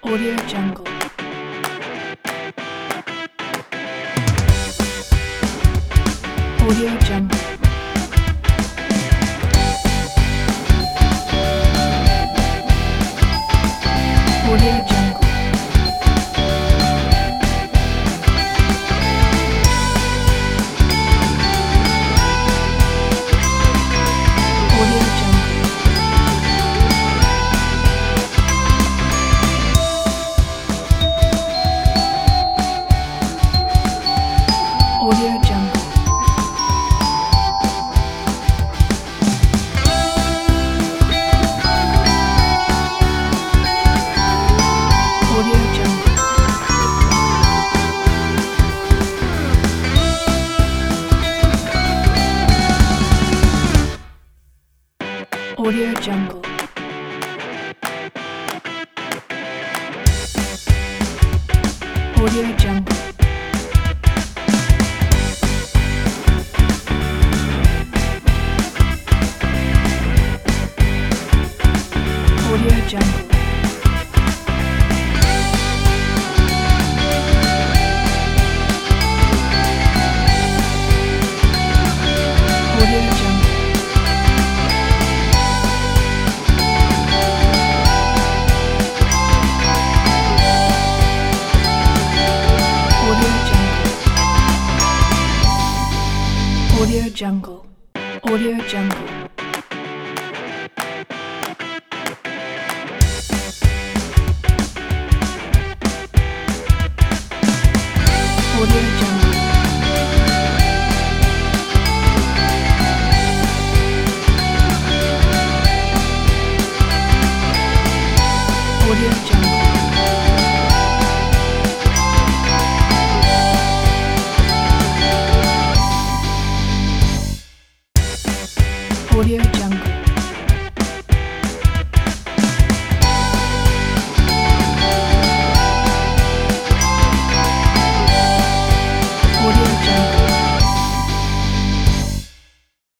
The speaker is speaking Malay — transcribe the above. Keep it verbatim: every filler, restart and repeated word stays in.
Audio Jungle. Audio Jungle. Audio Jungle. Audio Jungle. Audio Jungle. Audio Jungle. Audio Jungle. Audio Jungle. Audio Jungle. Audio Jungle. Audio Jungle. Audio Jungle. Audio Jungle. Audio Jungle. Audio Jungle.